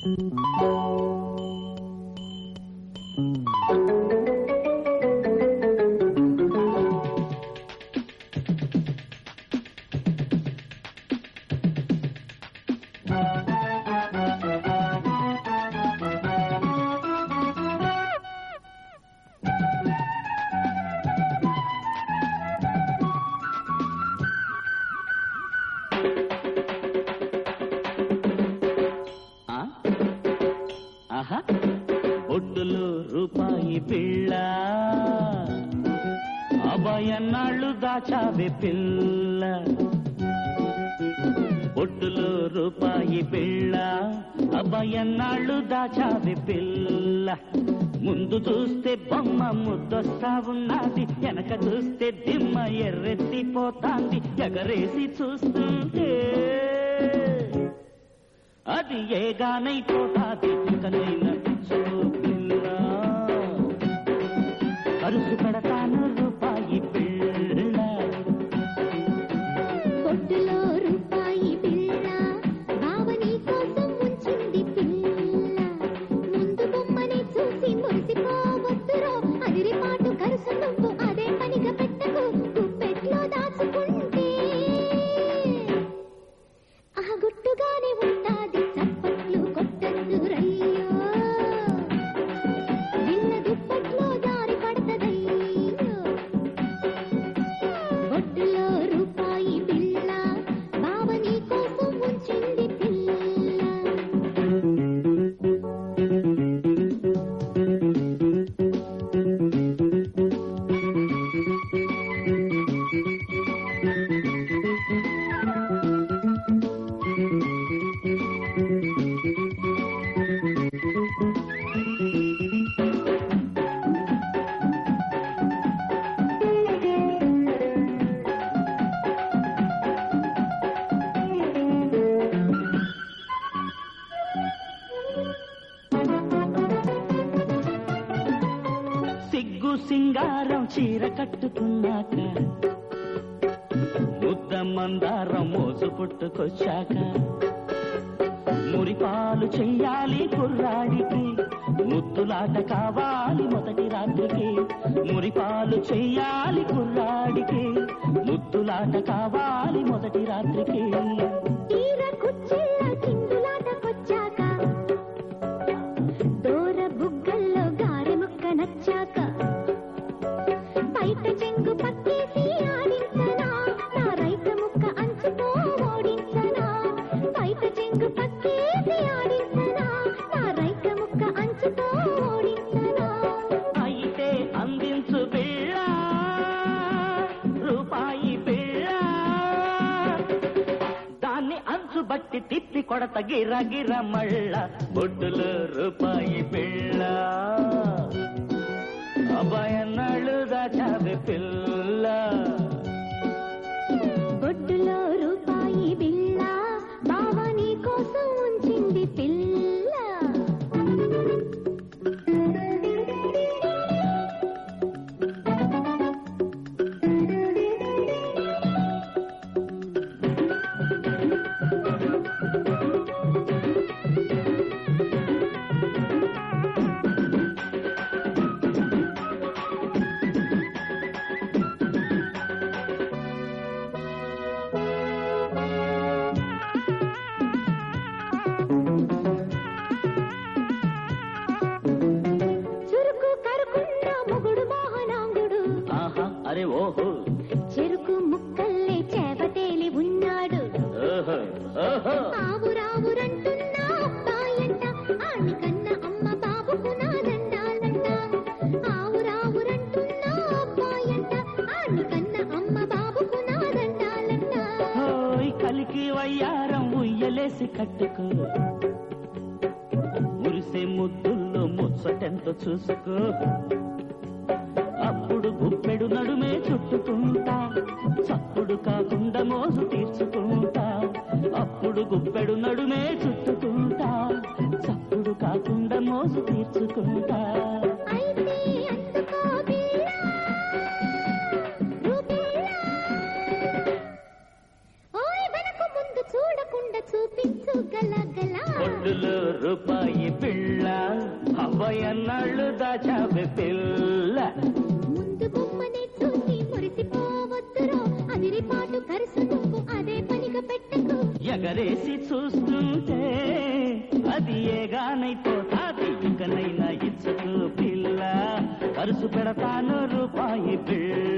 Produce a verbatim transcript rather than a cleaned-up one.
ఒడ్డులో రూపాయి పిల్ల అభయన్నాళ్ళు దాచావే పిల్ల ఒడ్డులో రూపాయి పిల్ల అభయన్నాళ్ళు దాచావే పిల్ల ముందు చూస్తే బొమ్మ ముద్దొస్తా ఉన్నది వెనక చూస్తే దిమ్మ ఎర్రెత్తిపోతాంది ఎగరేసి చూస్తుంటే అది ఏగానైపోతాది ఇకనైనా కరుసు పడతాను రూపాయి పిల్ల ఒడ్డులో రూపాయి పిల్ల బావని కోసం ఉంచింది పిల్ల ముందు బొమ్మని చూసి మురిసిపోవద్దురో అదిరి పాటు కరుసు నువ్వు అదే పనిగా పెట్టకు గుప్పెట్లో దాచుకుంటే ఆ గుట్టుగానే ఉంటాది చప్పట్లు కొట్టద్దు రయ్యో నిన్న దుప్పట్లో దారి పడతదయ్యో ఒడ్డులో రూపాయి పిల్ల బావని కోసం ఉంచింది పిల్ల సిగ్గు సింగారం చీర కట్టుకున్నాక ముద్ద మందారం మోసు పుట్టుకొచ్చాక మురిపాలు చెయ్యాలి కుర్రాడికి ముద్దులాట కావాలి మొదటి రాత్రికి మురిపాలు చెయ్యాలి కుర్రాడికి ముద్దులాట కావాలి మొదటి రాత్రికి తీర కుచ్చిళ్ళ కిందులాటకొచ్చాక దూర బుగ్గల్లో గారె ముక్క నచ్చాక బయట చెంగు పక్కేసి ఆడించనా నా రైత ముక్క అంచుతో ఓడించనా బయట చెంగు పక్కేసి ఆడించనా నా రైత ముక్క అంచుతో ఓడించనా అయితే అందించు పిల్ల రూపాయి పిల్ల దాన్ని అంచు బట్టి తిప్పి కొడత గిర గిర మళ్ళ ఒడ్డులో రూపాయి పిల్ల అభయన్నాళ్ళు దాచావే పిల్ల ఒడ్డులో రూపాయి బిళ్ళ బావని కోసం ఉంచింది పిల్ల చురుకు కరుకున్న మొగుడు మోహనాంగుడు ఆహా అరే ఓహో చెరుకు ముక్కల్లే చేపతేలి ఉన్నాడు ఓహో ఓహో ఆవురావురంటున్నా అబ్బాయంట ఆని కన్న అమ్మ బాబుకు నాదండాలంట ఆవురావురంటున్నా అబ్బాయంట ఆని కన్న అమ్మ బాబుకు నాదండాలంట ఓయ్ కలికి వయ్యారం ఉయ్యలేసి కట్టుకో మురిసే ముద్దుల్లో ముచ్చటెంతో చూసుకో అప్పుడు గుప్పెడు నడుమే చుట్టుకుంటా చప్పుడు కాకుండా మోసు తీర్చుకుంటా అప్పుడు గుప్పెడు నడుమే చుట్టుకుంటా చప్పుడు కాకుండా మోసు తీర్చుకుంటా అయితే అందుకో బిళ్ళ రూపిళ్ళ ఓయ్ వెనక ముందు చూడకుండా చూపించు గల గల బొడ్డులో రూపాయి పిల్ల అవ్వయన్నాళ్ళు దాచావే పిల్ల ముందు బొమ్మనే చూసి మురిసిపోవద్దురో అదిరిపాటు కరుసుకు అదే పనిగా పెట్టకు ఎగరేసి చూస్తుంటే అది ఏగానైపోతాది ఇకనైనా ఇచ్చుకు పిల్ల కరుసు పెడతాను రూపాయి పిల్ల